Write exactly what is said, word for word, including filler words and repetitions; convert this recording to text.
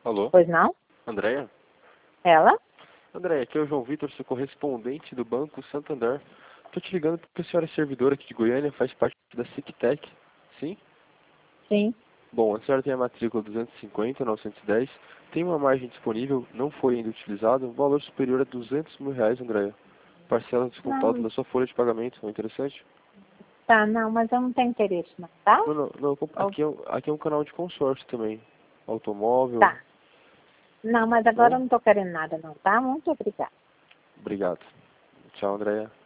Alô? Pois não? Andréia? Ela? Andréia, aqui é o João Vitor, seu correspondente do Banco Santander. Tô te ligando porque a senhora é servidora aqui de Goiânia, faz parte da SICTEC. Sim? Sim. Bom, a senhora tem a matrícula duzentos e cinquenta, novecentos e dez, tem uma margem disponível, não foi ainda utilizada, um valor superior a duzentos mil reais, Andréia. Parcela descontado Não. da sua folha de pagamento, não é interessante? Tá, não, mas eu não tenho interesse não, tá? Não, não, não, Ou- aqui é, um- aqui é um canal de consórcio também. Automóvel, Tá. Não, mas agora não? eu não tô querendo nada não, tá? Muito obrigada. Obrigado. Tchau, Andréia.